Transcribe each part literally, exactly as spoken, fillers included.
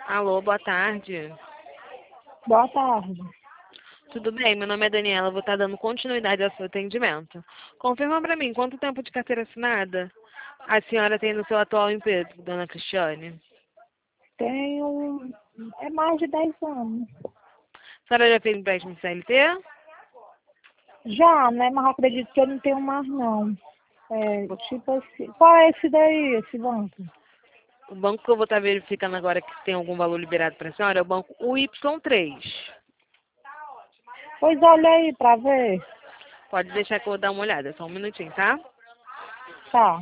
Alô, boa tarde. Boa tarde. Tudo bem? Meu nome é Daniela, vou estar dando continuidade ao seu atendimento. Confirma para mim, quanto tempo de carteira assinada a senhora tem no seu atual emprego, dona Cristiane? Tenho é mais de dez anos. A senhora já fez empréstimo C L T? Já, né? Mas acredito que eu não tenho mais, não. É, tipo assim. Qual é esse daí, esse banco? O banco que eu vou estar verificando agora que tem algum valor liberado para a senhora é o banco U Y três. Pois olha aí pra ver. Pode deixar que eu vou dar uma olhada, só um minutinho, tá? Tá.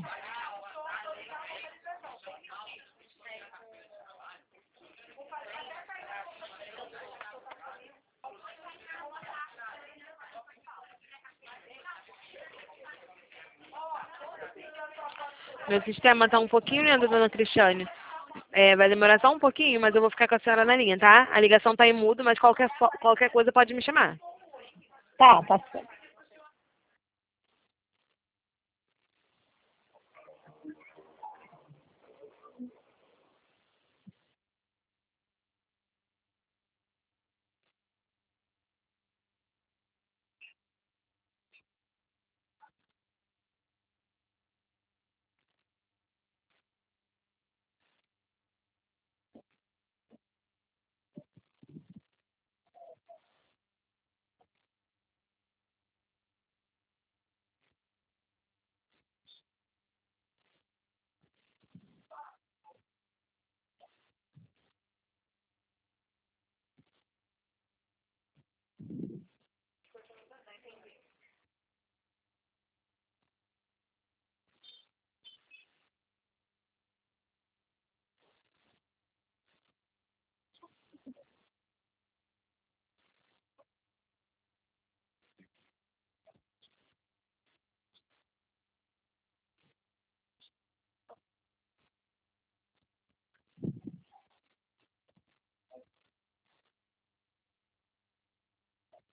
Meu sistema tá um pouquinho lento, dona Cristiane. É, vai demorar só um pouquinho, mas eu vou ficar com a senhora na linha, tá? A ligação tá em mudo, mas qualquer, fo- qualquer coisa pode me chamar. Tá, tá certo.